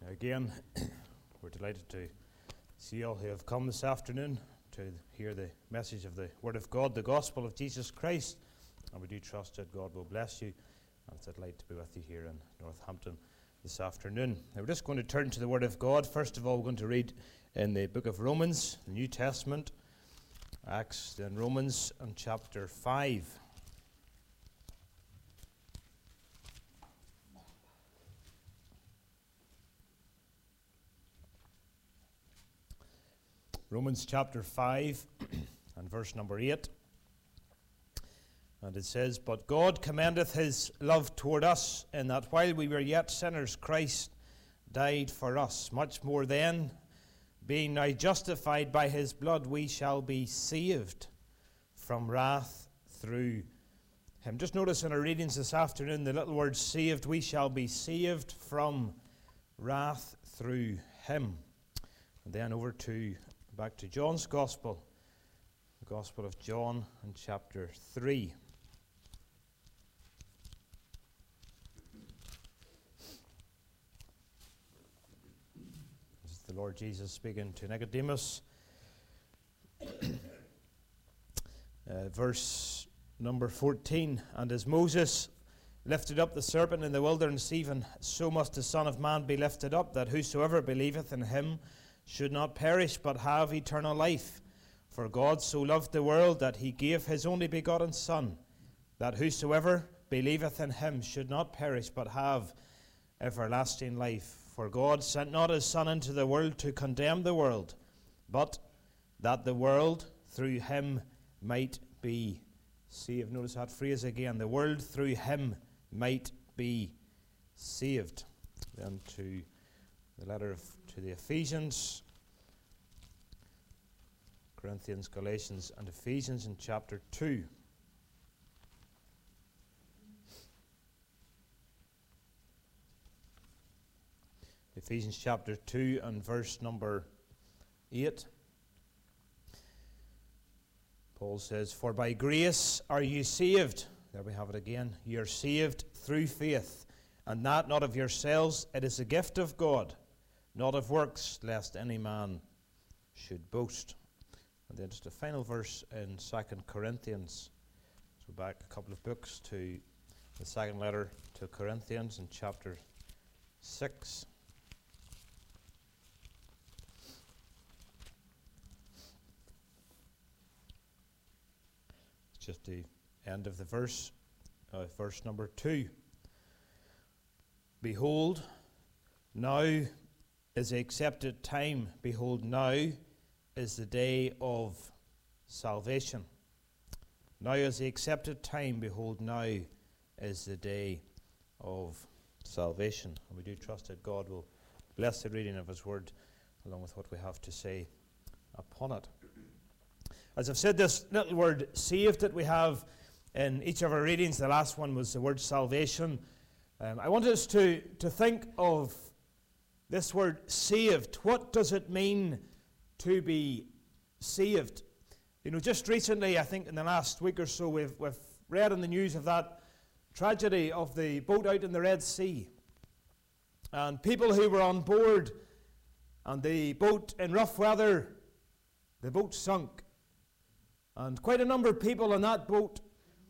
Again, we're delighted to see all who have come this afternoon to hear the message of the Word of God, the Gospel of Jesus Christ. And we do trust that God will bless you. And it's a delight to be with you here in Northampton this afternoon. Now we're just going to turn to the Word of God. First of all, we're going to read in the book of Romans, the New Testament, Acts, then Romans, and chapter 5. Romans chapter 5 and verse number 8. And it says, "But God commendeth his love toward us, in that while we were yet sinners, Christ died for us. Much more then, being now justified by his blood, we shall be saved from wrath through him." Just notice in our readings this afternoon the little word saved. We shall be saved from wrath through him. And then over to back to John's Gospel, the Gospel of John, in chapter 3. This is the Lord Jesus speaking to Nicodemus. Verse number 14, "And as Moses lifted up the serpent in the wilderness, even so must the Son of Man be lifted up, that whosoever believeth in him should not perish, but have eternal life. For God so loved the world that he gave his only begotten Son, that whosoever believeth in him should not perish, but have everlasting life. For God sent not his Son into the world to condemn the world, but that the world through him might be saved." Notice that phrase again, the world through him might be saved. Then to the letter to the Ephesians, Corinthians, Galatians, and Ephesians in chapter 2. Ephesians chapter 2 and verse number 8. Paul says, "For by grace are you saved." There we have it again. "You are saved through faith, and that not of yourselves. It is a gift of God, not of works, lest any man should boast." And then just a final verse in 2 Corinthians. So back a couple of books to the second letter to Corinthians in chapter 6. It's just the end of the verse, verse number 2. "Behold, now is the accepted time. Behold, now is the day of salvation." Now is the accepted time. Behold, now is the day of salvation. And we do trust that God will bless the reading of his word along with what we have to say upon it. As I've said, this little word saved that we have in each of our readings, the last one was the word salvation. I want us to think of this word saved. What does it mean to be saved? You know, just recently, I think in the last week or so, we've read in the news of that tragedy of the boat out in the Red Sea. And people who were on board, and the boat in rough weather, the boat sunk. And quite a number of people on that boat,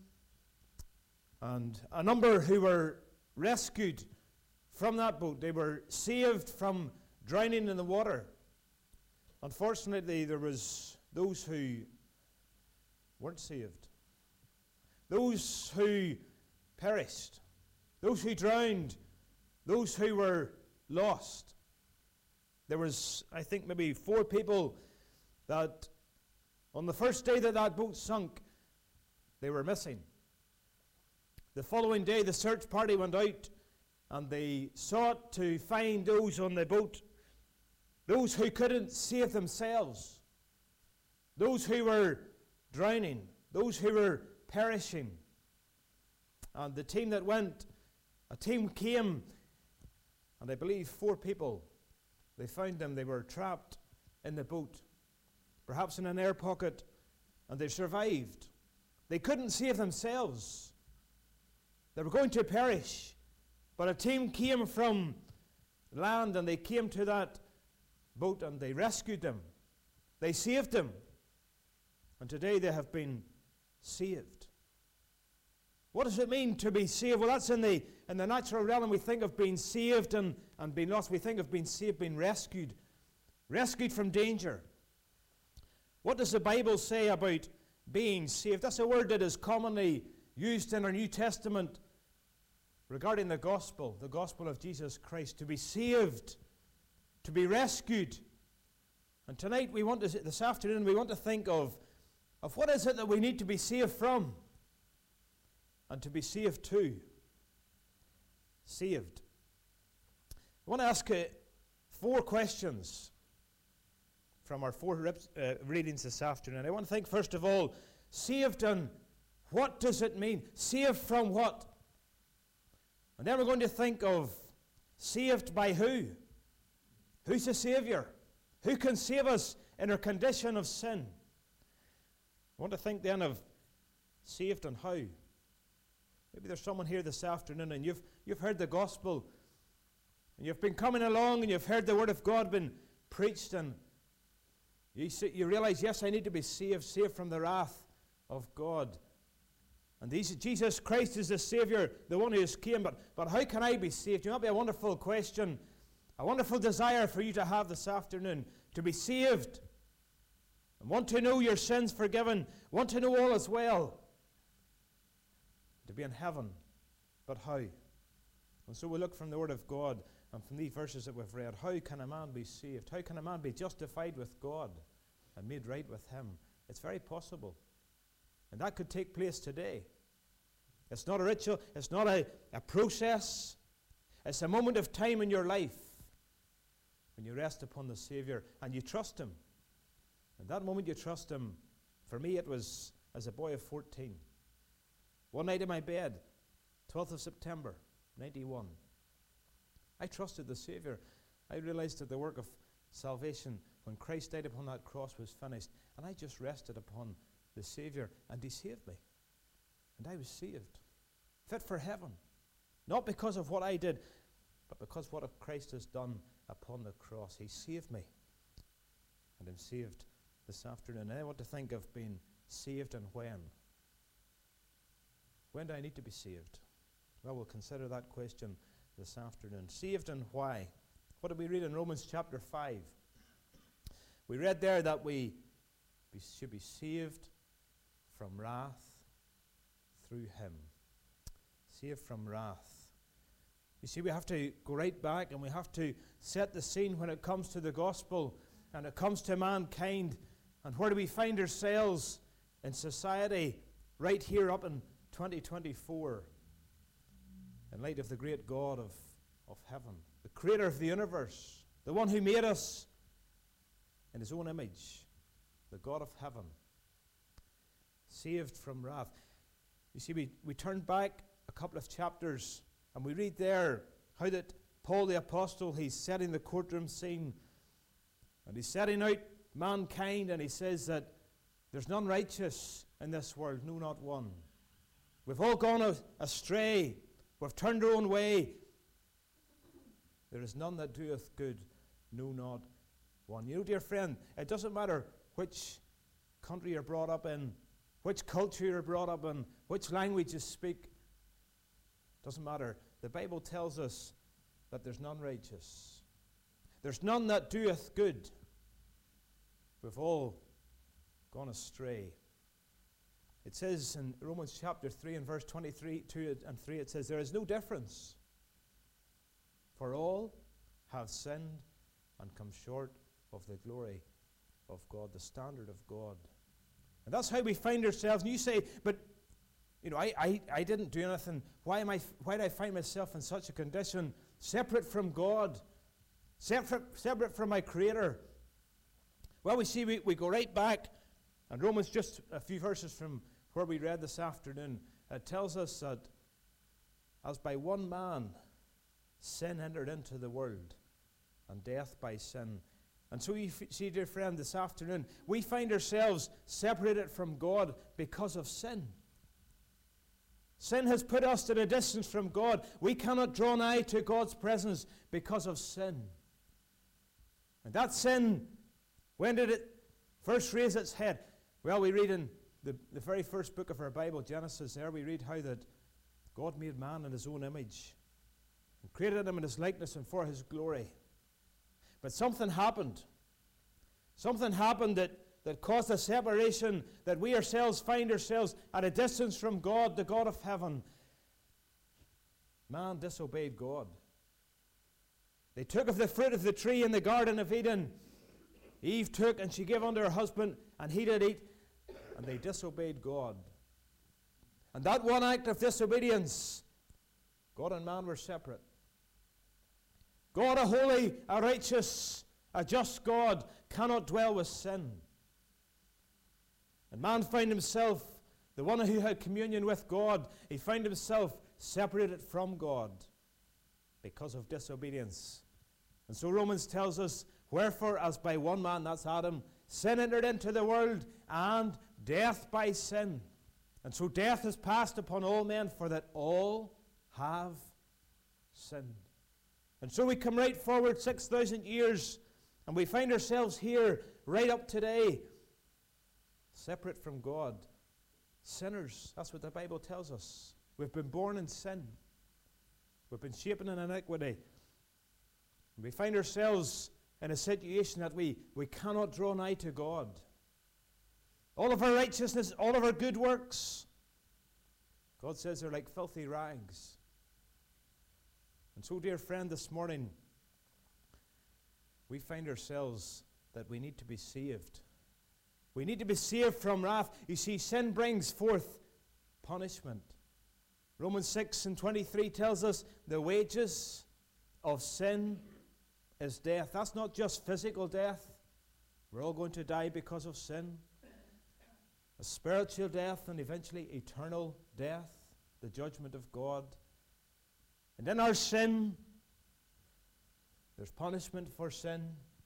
and a number who were rescued from that boat. They were saved from drowning in the water. Unfortunately, there was those who weren't saved. Those who perished. Those who drowned. Those who were lost. There was, I think, maybe 4 people that on the first day that that boat sunk, they were missing. The following day, the search party went out and they sought to find those on the boat, those who couldn't save themselves, those who were drowning, those who were perishing. And the team that went, a team came, and I believe 4 people, they found them. They were trapped in the boat, perhaps in an air pocket, and they survived. They couldn't save themselves. They were going to perish. But a team came from land and they came to that boat and they rescued them. They saved them. And today they have been saved. What does it mean to be saved? Well, that's in the natural realm. We think of being saved and being lost. We think of being saved, being rescued. Rescued from danger. What does the Bible say about being saved? That's a word that is commonly used in our New Testament regarding the gospel of Jesus Christ. To be saved, to be rescued. And tonight this afternoon, we want to think of what is it that we need to be saved from and to be saved to. Saved. I want to ask 4 questions from our 4 readings this afternoon. I want to think, first of all, saved, and what does it mean? Saved from what? And then we're going to think of saved by who? Who's the Savior? Who can save us in our condition of sin? I want to think then of saved and how. Maybe there's someone here this afternoon and you've heard the gospel and you've been coming along and you've heard the word of God been preached, and you realize, yes, I need to be saved from the wrath of God. And Jesus Christ is the Savior, the one who has came. But how can I be saved? You know, that'd be a wonderful question, a wonderful desire for you to have this afternoon, to be saved. And want to know your sins forgiven, want to know all is well, to be in heaven. But how? And so we look from the Word of God and from these verses that we've read. How can a man be saved? How can a man be justified with God and made right with Him? It's very possible. And that could take place today. It's not a ritual. It's not a process. It's a moment of time in your life when you rest upon the Savior and you trust Him. And that moment you trust Him, for me it was as a boy of 14. One night in my bed, 12th of September, 91. I trusted the Savior. I realized that the work of salvation, when Christ died upon that cross, was finished. And I just rested upon the Savior, and He saved me. And I was saved. Fit for heaven. Not because of what I did, but because what Christ has done upon the cross. He saved me. And I'm saved this afternoon. And I want to think of being saved and when. When do I need to be saved? Well, we'll consider that question this afternoon. Saved and why? What did we read in Romans chapter 5? We read there that we should be saved from wrath through Him. Saved from wrath. You see, we have to go right back and we have to set the scene when it comes to the gospel and it comes to mankind. And where do we find ourselves in society right here up in 2024 in light of the great God of heaven, the creator of the universe, the one who made us in His own image, the God of heaven, saved from wrath. You see, we turn back a couple of chapters and we read there how that Paul the Apostle, he's setting the courtroom scene and he's setting out mankind, and he says that there's none righteous in this world, no, not one. We've all gone astray. We've turned our own way. There is none that doeth good, no, not one. You know, dear friend, it doesn't matter which country you're brought up in, which culture you're brought up in, which language you speak. It doesn't matter. The Bible tells us that there's none righteous. There's none that doeth good. We've all gone astray. It says in Romans chapter 3 and verse 23, 2 and 3, it says, there is no difference. For all have sinned and come short of the glory of God, the standard of God. And that's how we find ourselves. And you say, but, you know, I didn't do anything. Why did I find myself in such a condition, separate from God, separate from my Creator? Well, we see we go right back, and Romans, just a few verses from where we read this afternoon, it tells us that as by one man sin entered into the world, and death by sin. And so you see, dear friend, this afternoon, we find ourselves separated from God because of sin. Sin has put us at a distance from God. We cannot draw nigh to God's presence because of sin. And that sin, when did it first raise its head? Well, we read in the very first book of our Bible, Genesis, there we read how that God made man in his own image and created him in his likeness and for his glory. But something happened. Something happened that caused a separation, that we ourselves find ourselves at a distance from God, the God of heaven. Man disobeyed God. They took of the fruit of the tree in the Garden of Eden. Eve took and she gave unto her husband, and he did eat, and they disobeyed God. And that one act of disobedience, God and man were separate. God, a holy, a righteous, a just God, cannot dwell with sin. And man found himself, the one who had communion with God, he found himself separated from God because of disobedience. And so Romans tells us, wherefore, as by one man, that's Adam, sin entered into the world, and death by sin. And so death is passed upon all men, for that all have sinned. And so we come right forward 6,000 years, and we find ourselves here right up today, separate from God. Sinners, that's what the Bible tells us. We've been born in sin. We've been shapen in iniquity. We find ourselves in a situation that we cannot draw nigh to God. All of our righteousness, all of our good works, God says they're like filthy rags. And so, dear friend, this morning, we find ourselves that we need to be saved. We need to be saved from wrath. You see, sin brings forth punishment. Romans 6:23 tells us the wages of sin is death. That's not just physical death. We're all going to die because of sin. A spiritual death and eventually eternal death, the judgment of God. And in our sin, there's punishment for sin.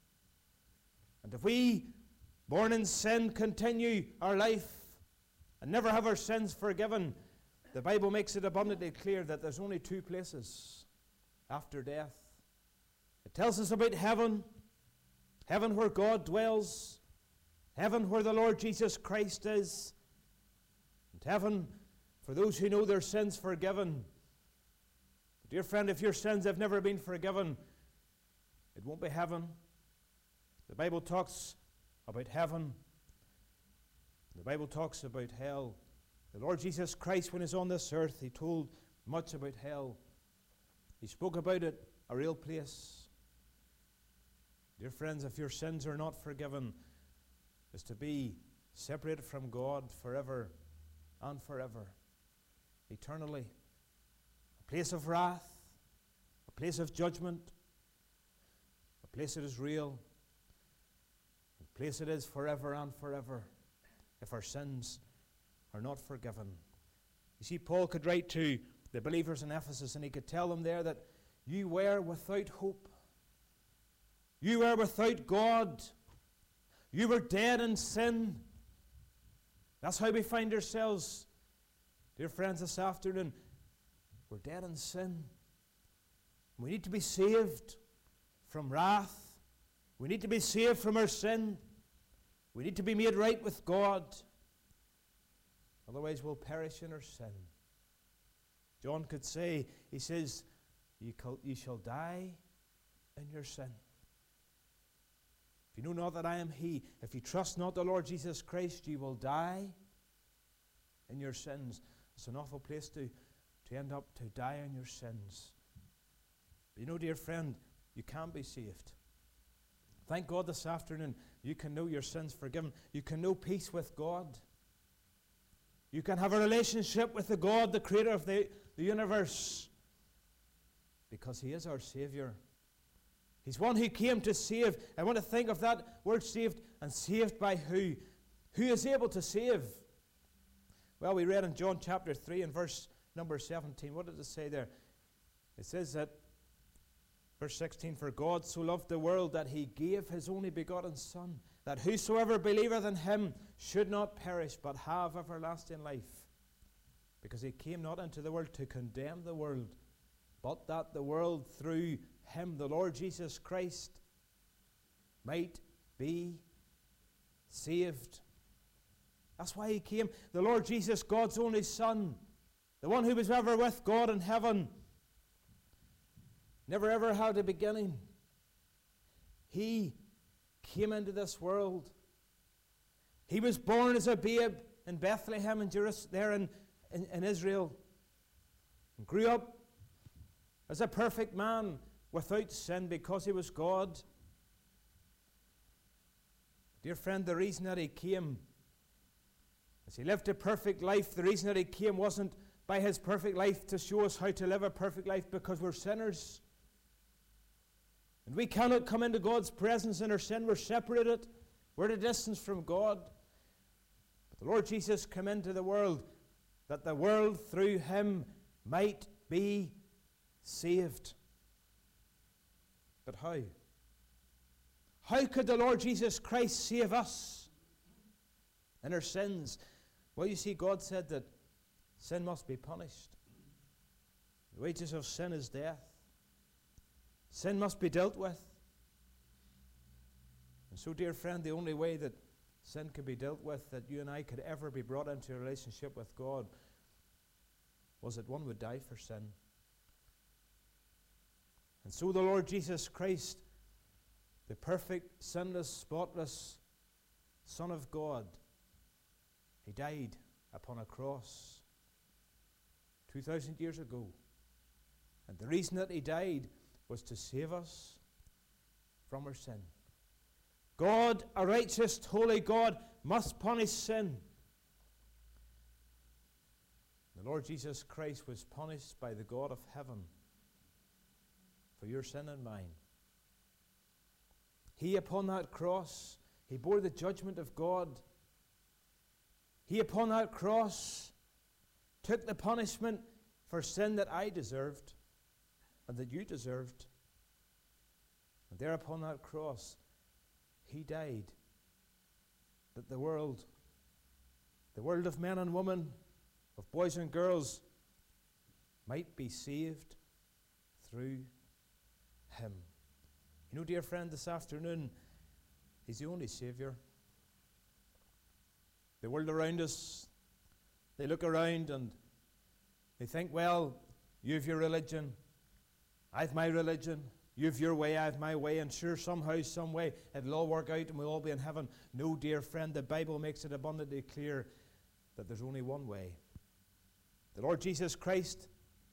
And if we, born in sin, continue our life and never have our sins forgiven, the Bible makes it abundantly clear that there's only two places after death. It tells us about heaven, heaven where God dwells, heaven where the Lord Jesus Christ is, and heaven for those who know their sins forgiven. Dear friend, if your sins have never been forgiven, it won't be heaven. The Bible talks about heaven. The Bible talks about hell. The Lord Jesus Christ, when he was on this earth, he told much about hell. He spoke about it, a real place. Dear friends, if your sins are not forgiven, it's to be separated from God forever and forever, eternally. A place of wrath, a place of judgment, a place that is real, a place that is forever and forever, if our sins are not forgiven. You see, Paul could write to the believers in Ephesus, and he could tell them there that you were without hope. You were without God. You were dead in sin. That's how we find ourselves, dear friends, this afternoon. We're dead in sin. We need to be saved from wrath. We need to be saved from our sin. We need to be made right with God. Otherwise we'll perish in our sin. John could say, he says, you shall die in your sin. If you know not that I am he, if you trust not the Lord Jesus Christ, you will die in your sins. It's an awful place to end up, to die in your sins. But you know, dear friend, you can be saved. Thank God this afternoon you can know your sins forgiven. You can know peace with God. You can have a relationship with the God, the creator of the universe, because he is our Savior. He's one who came to save. I want to think of that word saved, and saved by who? Who is able to save? Well, we read in John chapter 3 and verse number 17. What did it say there? It says that, verse 16, for God so loved the world that he gave his only begotten Son, that whosoever believeth in him should not perish, but have everlasting life. Because he came not into the world to condemn the world, but that the world through him, the Lord Jesus Christ, might be saved. That's why he came. The Lord Jesus, God's only Son, the one who was ever with God in heaven, never ever had a beginning. He came into this world. He was born as a babe in Bethlehem and Jerusalem, there in Israel, and grew up as a perfect man without sin because he was God. Dear friend, the reason that he came, as he lived a perfect life, the reason that he came wasn't by his perfect life to show us how to live a perfect life, because we're sinners. And we cannot come into God's presence in our sin. We're separated. We're at a distance from God. But the Lord Jesus came into the world that the world through him might be saved. But how? How could the Lord Jesus Christ save us in our sins? Well, you see, God said that sin must be punished. The wages of sin is death. Sin must be dealt with. And so, dear friend, the only way that sin could be dealt with, that you and I could ever be brought into a relationship with God, was that one would die for sin. And so the Lord Jesus Christ, the perfect, sinless, spotless Son of God, he died upon a cross 2,000 years ago. And the reason that he died was to save us from our sin. God, a righteous, holy God, must punish sin. The Lord Jesus Christ was punished by the God of heaven for your sin and mine. He, upon that cross, he bore the judgment of God. He, upon that cross, took the punishment for sin that I deserved and that you deserved. And there upon that cross, he died that the world of men and women, of boys and girls, might be saved through him. You know, dear friend, this afternoon, he's the only Saviour. The world around us, they look around and they think, well, you have your religion, I have my religion, you have your way, I have my way, and sure, somehow, some way, it'll all work out and we'll all be in heaven. No, dear friend, the Bible makes it abundantly clear that there's only one way. The Lord Jesus Christ,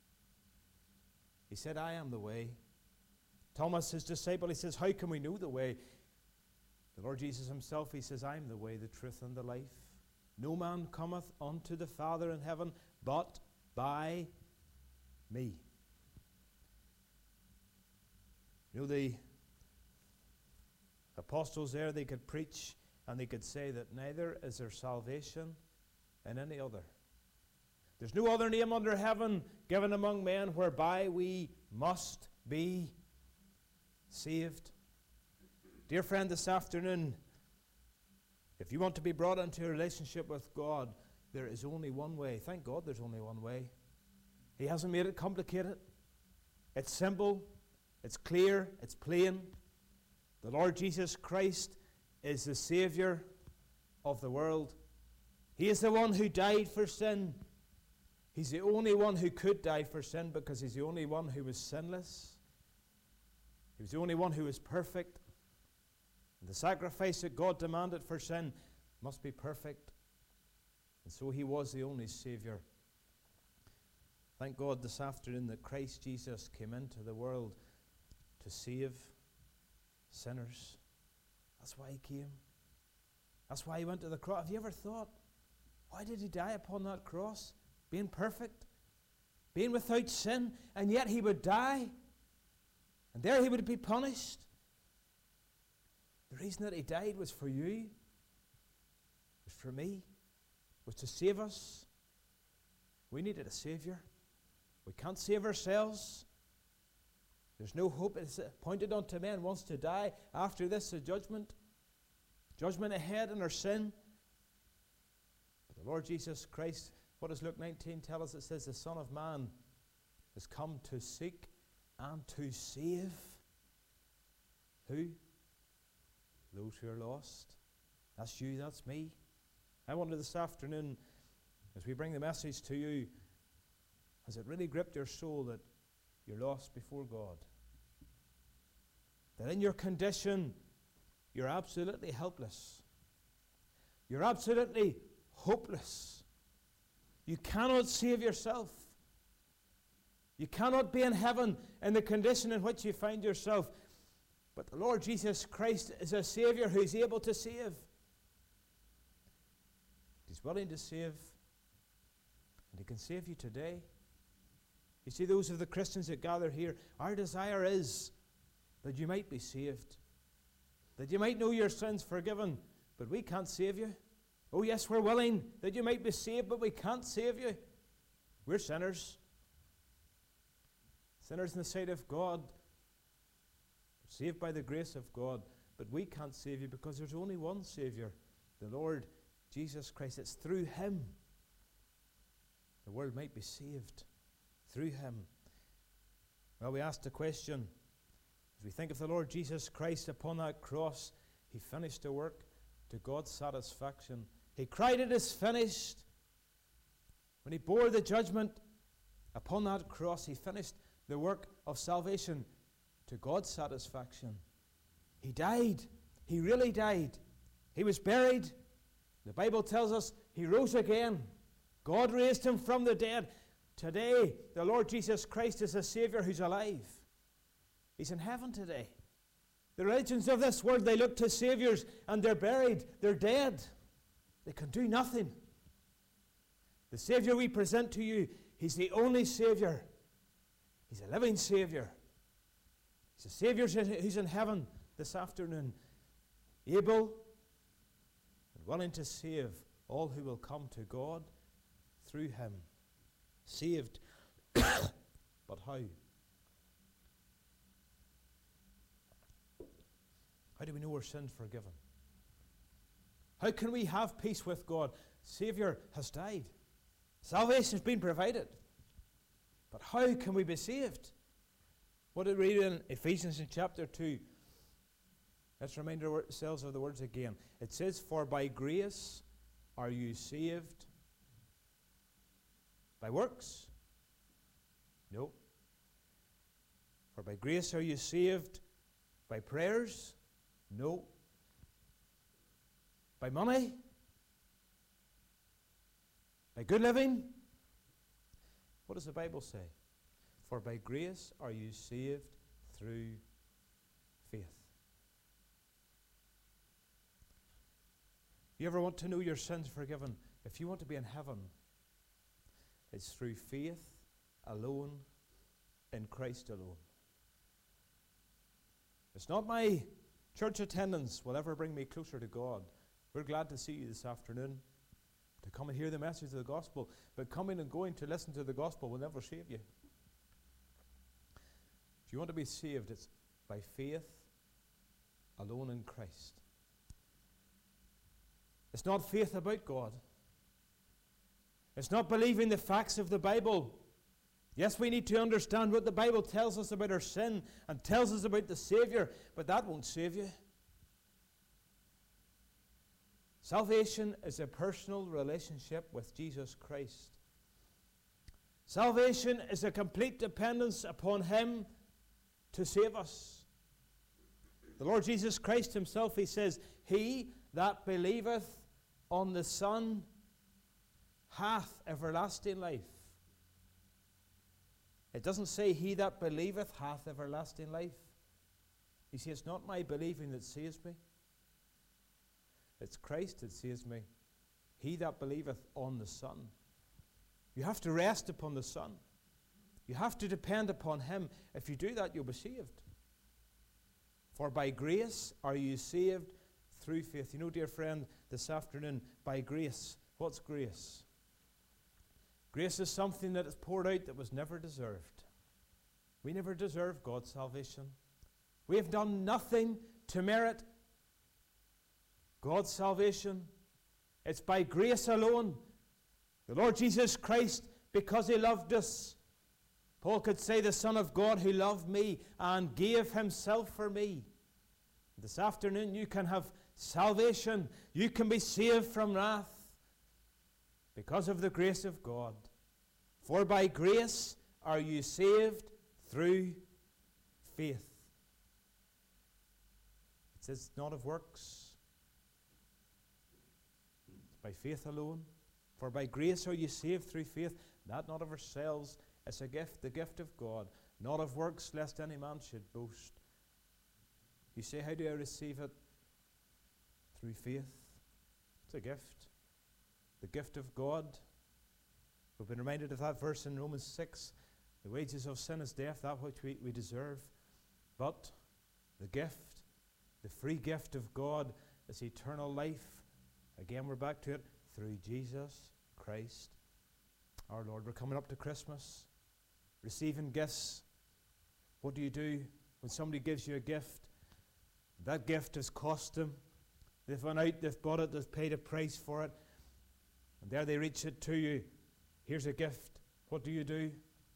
he said, I am the way. Thomas, his disciple, he says, how can we know the way? The Lord Jesus himself, he says, I am the way, the truth, and the life. No man cometh unto the Father in heaven but by me. You know, the apostles there, they could preach and they could say that neither is there salvation in any other. There's no other name under heaven given among men whereby we must be saved. Dear friend, this afternoon, if you want to be brought into a relationship with God, there is only one way. Thank God there's only one way. He hasn't made it complicated. It's simple, it's clear, it's plain. The Lord Jesus Christ is the Saviour of the world. He is the one who died for sin. He's the only one who could die for sin because he's the only one who was sinless. He was the only one who was perfect. And the sacrifice that God demanded for sin must be perfect. And so he was the only Saviour. Thank God this afternoon that Christ Jesus came into the world to save sinners. That's why he came. That's why he went to the cross. Have you ever thought, why did he die upon that cross? Being perfect, being without sin, and yet he would die. And there he would be punished. The reason that he died was for you, was for me, was to save us. We needed a Saviour. We can't save ourselves. There's no hope. It's appointed unto men once to die. After this, the judgment. Judgment ahead in our sin. But the Lord Jesus Christ What does Luke 19 tell us? It says the Son of Man has come to seek and to save. Who? Those who are lost. That's you, that's me. I wonder this afternoon, as we bring the message to you, has it really gripped your soul that you're lost before God? That in your condition, you're absolutely helpless. You're absolutely hopeless. You cannot save yourself. You cannot be in heaven in the condition in which you find yourself. But the Lord Jesus Christ is a Savior who is able to save. He's willing to save. And He can save you today. You see, those of the Christians that gather here, our desire is that you might be saved. That you might know your sins forgiven. But we can't save you. Oh yes, we're willing that you might be saved, but we can't save you. We're sinners. Sinners in the sight of God. Saved by the grace of God. But we can't save you because there's only one Savior. The Lord Jesus Christ. It's through Him the world might be saved. Through Him. Well, we asked the question, as we think of the Lord Jesus Christ upon that cross, He finished the work to God's satisfaction. He cried, "It is finished." When He bore the judgment upon that cross, He finished the work of salvation to God's satisfaction. He died. He really died. He was buried. The Bible tells us He rose again. God raised Him from the dead. Today, the Lord Jesus Christ is a Savior who's alive. He's in heaven today. The religions of this world, they look to saviors and they're buried. They're dead. They can do nothing. The Savior we present to you, He's the only Savior. He's a living Savior. He's a Savior who's in heaven this afternoon, able and willing to save all who will come to God through Him. Saved. But how? How do we know our sins forgiven? How can we have peace with God? Savior has died. Salvation has been provided. But how can we be saved? What did we read in Ephesians in chapter 2? Let's remind ourselves of the words again. It says, "For by grace are you saved." By works? No. For by grace are you saved by prayers? No. By money? By good living? What does the Bible say? For by grace are you saved through faith. You ever want to know your sins forgiven? If you want to be in heaven, it's through faith alone, in Christ alone. It's not my church attendance will ever bring me closer to God. We're glad to see you this afternoon, to come and hear the message of the gospel. But coming and going to listen to the gospel will never save you. If you want to be saved, it's by faith alone in Christ. It's not faith about God. It's not believing the facts of the Bible. Yes, we need to understand what the Bible tells us about our sin and tells us about the Savior, but that won't save you. Salvation is a personal relationship with Jesus Christ. Salvation is a complete dependence upon Him to save us. The Lord Jesus Christ Himself, He says, "He that believeth on the Son hath everlasting life." It doesn't say, "He that believeth hath everlasting life." You see, it's not my believing that saves me. It's Christ that saves me. He that believeth on the Son. You have to rest upon the Son. You have to depend upon Him. If you do that, you'll be saved. For by grace are you saved through faith. You know, dear friend, this afternoon, by grace. What's grace? Grace is something that is poured out that was never deserved. We never deserve God's salvation. We have done nothing to merit God's salvation. It's by grace alone. The Lord Jesus Christ, because He loved us, Paul could say, the Son of God who loved me and gave Himself for me. This afternoon you can have salvation. You can be saved from wrath because of the grace of God. For by grace are you saved through faith. It says not of works. It's by faith alone. For by grace are you saved through faith, that not of ourselves. It's a gift, the gift of God, not of works, lest any man should boast. You say, how do I receive it? Through faith. It's a gift. The gift of God. We've been reminded of that verse in Romans 6. The wages of sin is death, that which we deserve. But the gift, the free gift of God is eternal life. Again, we're back to it. Through Jesus Christ our Lord. We're coming up to Christmas. Receiving gifts. What do you do when somebody gives you a gift? That gift has cost them. They've gone out, they've bought it, they've paid a price for it. And there they reach it to you. Here's a gift. What do? You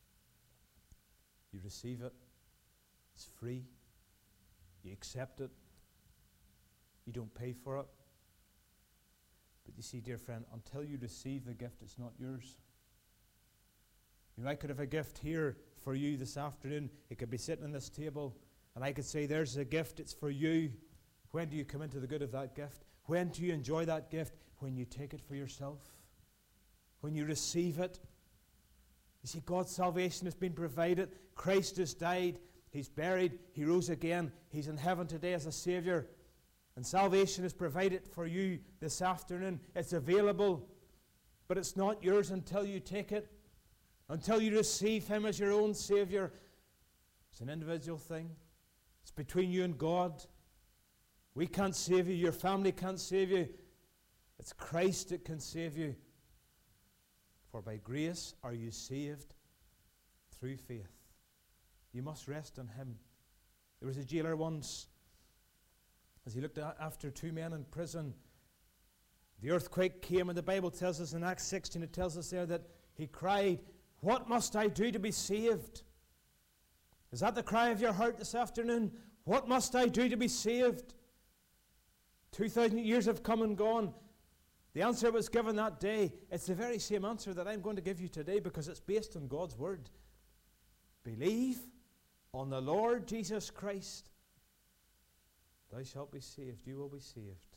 receive it. It's free. You accept it. You don't pay for it. But you see, dear friend, until you receive the gift, it's not yours. You know, I could have a gift here for you this afternoon. It could be sitting on this table, and I could say, there's a gift, it's for you. When do you come into the good of that gift? When do you enjoy that gift? When you take it for yourself. When you receive it. You see, God's salvation has been provided. Christ has died. He's buried. He rose again. He's in heaven today as a Savior. And salvation is provided for you this afternoon. It's available, but it's not yours until you take it. Until you receive Him as your own Savior. It's an individual thing. It's between you and God. We can't save you. Your family can't save you. It's Christ that can save you. For by grace are you saved through faith. You must rest on Him. There was a jailer once, as he looked after two men in prison. The earthquake came, and the Bible tells us in Acts 16, it tells us there that he cried, "What must I do to be saved?" Is that the cry of your heart this afternoon? What must I do to be saved? 2,000 years have come and gone. The answer was given that day. It's the very same answer that I'm going to give you today, because it's based on God's word. Believe on the Lord Jesus Christ. Thou shalt be saved. You will be saved.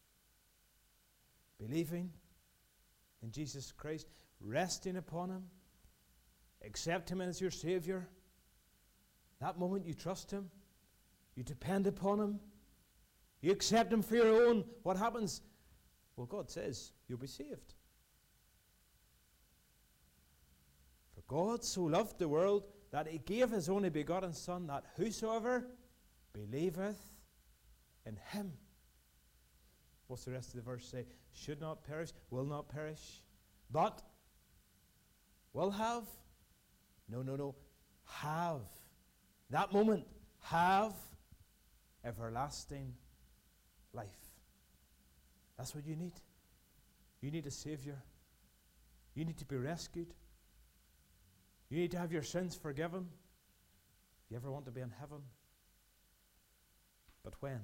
Believing in Jesus Christ, resting upon Him, accept Him as your Savior. That moment you trust Him, you depend upon Him, you accept Him for your own. What happens? Well, God says you'll be saved. For God so loved the world that He gave His only begotten Son, that whosoever believeth in Him. What's the rest of the verse say? Should not perish, will not perish, but will have. No. Have. That moment, have everlasting life. That's what you need. You need a Savior. You need to be rescued. You need to have your sins forgiven. You ever want to be in heaven? But when?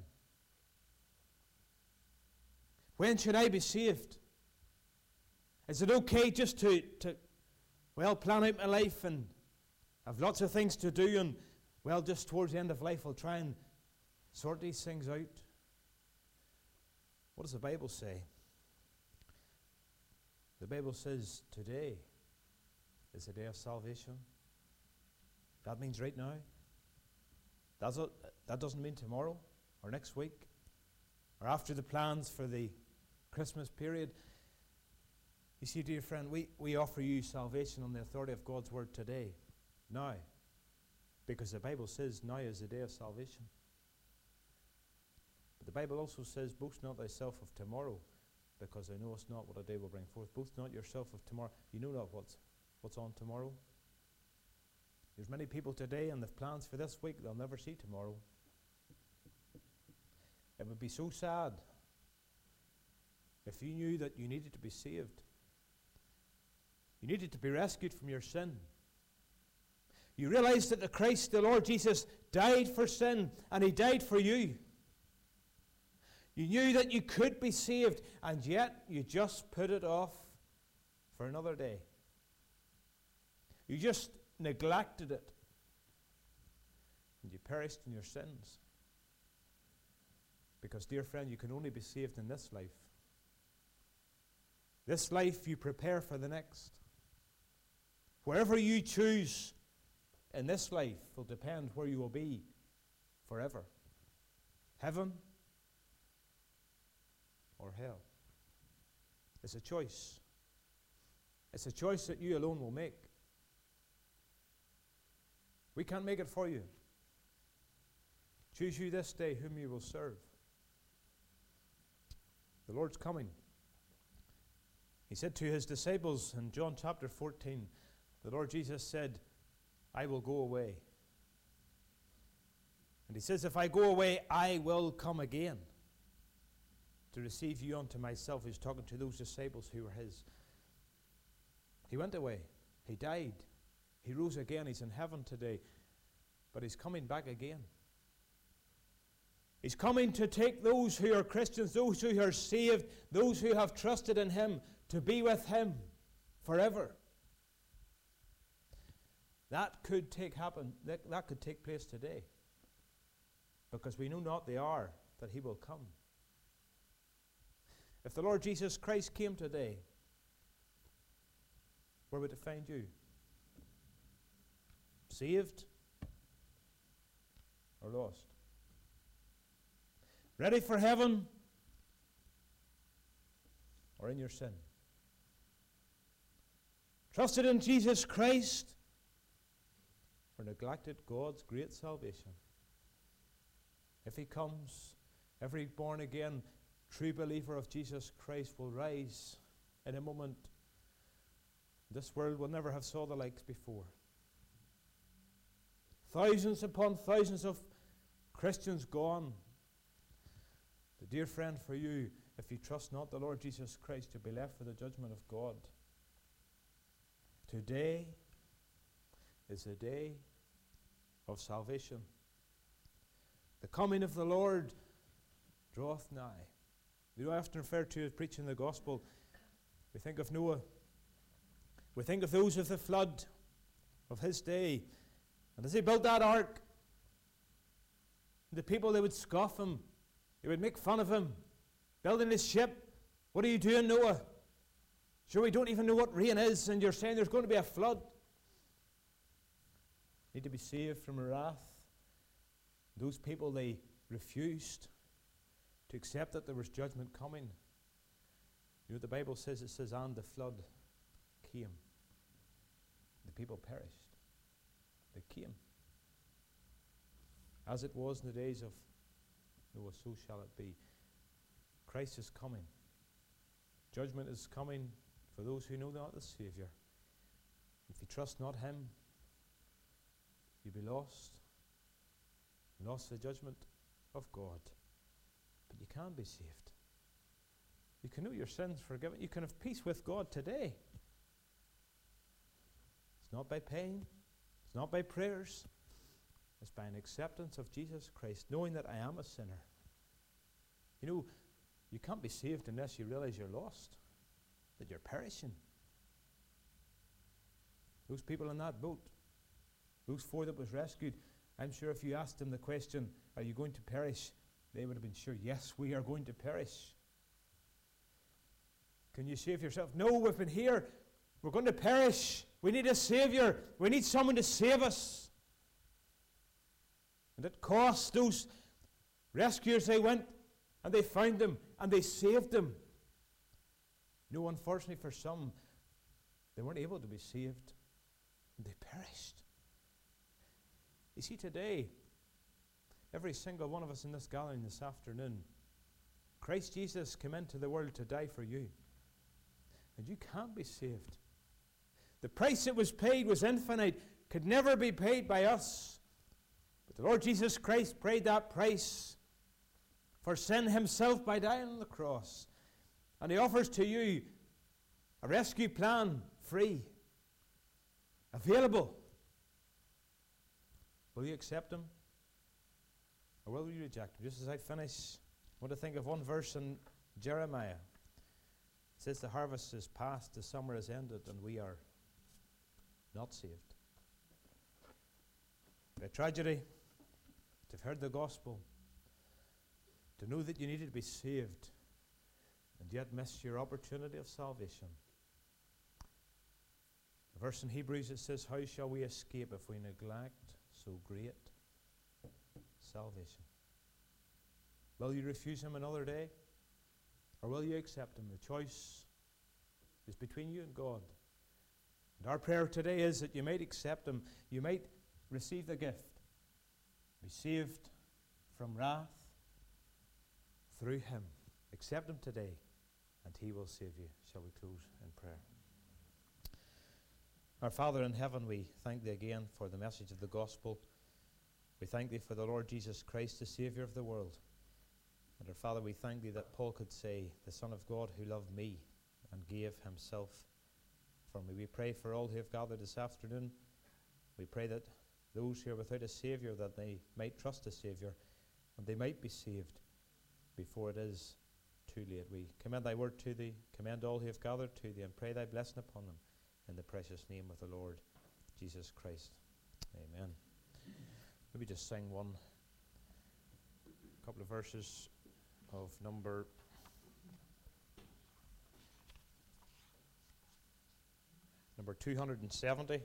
When should I be saved? Is it okay just to plan out my life and have lots of things to do, and just towards the end of life I'll try and sort these things out? What does the Bible say? The Bible says today is the day of salvation. That means right now. That doesn't mean tomorrow or next week or after the plans for the Christmas period. You see, dear friend, we offer you salvation on the authority of God's word today, now, because the Bible says now is the day of salvation. But the Bible also says, boast not thyself of tomorrow, because thou knowest not what a day will bring forth. Boast not yourself of tomorrow. You know not what's on tomorrow. There's many people today, and they've plans for this week they'll never see tomorrow. It would be so sad if you knew that you needed to be saved, You needed to be rescued from your sin. You realized that the Christ, the Lord Jesus, died for sin, and he died for you. You knew that you could be saved, and yet you just put it off for another day. You just neglected it, and you perished in your sins. Because, dear friend, you can only be saved in this life. This life you prepare for the next. Wherever you choose in this life will depend where you will be forever. Heaven or hell. It's a choice. It's a choice that you alone will make. We can't make it for you. Choose you this day whom you will serve. The Lord's coming. He said to his disciples in John chapter 14, the Lord Jesus said, I will go away. And he says, if I go away, I will come again to receive you unto myself. He's talking to those disciples who were his. He went away. He died. He rose again. He's in heaven today. But he's coming back again. He's coming to take those who are Christians, those who are saved, those who have trusted in him, to be with him forever. That could take place today. Because we know not the hour that he will come. If the Lord Jesus Christ came today, where would it find you? Saved or lost? Ready for heaven or in your sin? Trusted in Jesus Christ or neglected God's great salvation? If he comes, every born again true believer of Jesus Christ will rise in a moment. This world will never have saw the likes before. Thousands upon thousands of Christians gone. But dear friend, for you, if you trust not the Lord Jesus Christ, you'll be left for the judgment of God. Today is the day of salvation. The coming of the Lord draweth nigh. We don't often refer to as preaching the gospel. We think of Noah. We think of those of the flood of his day. And as he built that ark, the people, they would scoff him. They would make fun of him. Building his ship. What are you doing, Noah? Sure, we don't even know what rain is, and you're saying there's going to be a flood. Need to be saved from wrath. Those people, they refused to accept that there was judgment coming. You know what the Bible says? It says, and the flood came. The people perished. They came. As it was in the days of Noah, so shall it be. Christ is coming. Judgment is coming for those who know not the Savior. If you trust not him, you'll be lost. Lost the judgment of God. But you can be saved. You can know your sins forgiven. You can have peace with God today. It's not by pain. It's not by prayers. It's by an acceptance of Jesus Christ, knowing that I am a sinner. You know, you can't be saved unless you realize you're lost, that you're perishing. Those people in that boat, those 4 that was rescued, I'm sure if you asked them the question, are you going to perish? They would have been sure, yes, we are going to perish. Can you save yourself? No, we've been here. We're going to perish. We need a Savior. We need someone to save us. And it cost those rescuers. They went and they found them and they saved them. No, unfortunately for some, they weren't able to be saved. And they perished. You see, today, every single one of us in this gathering this afternoon, Christ Jesus came into the world to die for you. And you can't be saved. The price that was paid was infinite, could never be paid by us. But the Lord Jesus Christ paid that price for sin himself by dying on the cross. And he offers to you a rescue plan free. available. Will you accept him? Or will you reject him? Just as I finish, I want to think of one verse in Jeremiah. It says the harvest is past, the summer is ended, and we are not saved. A tragedy to have heard the gospel, to know that you needed to be saved, and yet miss your opportunity of salvation. The verse in Hebrews, it says, how shall we escape if we neglect so great salvation? Will you refuse him another day? Or will you accept him? The choice is between you and God. And our prayer today is that you might accept him. You might receive the gift. Be saved from wrath through him. Accept him today, and he will save you. Shall we close in prayer? Our Father in heaven, we thank thee again for the message of the gospel. We thank thee for the Lord Jesus Christ, the Saviour of the world. And our Father, we thank thee that Paul could say, the Son of God who loved me and gave himself for me. We pray for all who have gathered this afternoon. We pray that those who are without a Saviour, that they might trust a Saviour and they might be saved before it is too late. We commend thy word to thee, commend all who have gathered to thee, and pray thy blessing upon them in the precious name of the Lord Jesus Christ. Amen. Maybe just sing one couple of verses of number 270.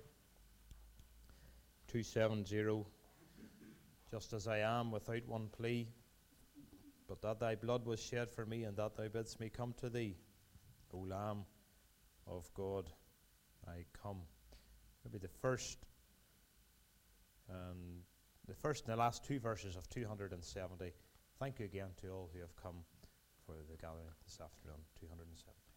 270. Just as I am without one plea, but that thy blood was shed for me, and that thou bidst me come to thee, O Lamb of God, I come. Maybe the first and the last two verses of 270. Thank you again to all who have come for the gathering this afternoon. 270.